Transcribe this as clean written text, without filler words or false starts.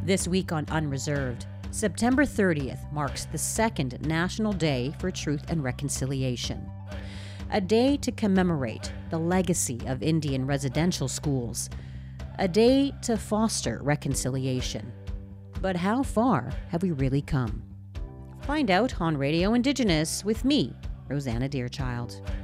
This week on Unreserved, September 30th marks the second National Day for Truth and Reconciliation. A day to commemorate the legacy of Indian residential schools. A day to foster reconciliation. But how far have we really come? Find out on Radio Indigenous with me, Rosanna Deerchild.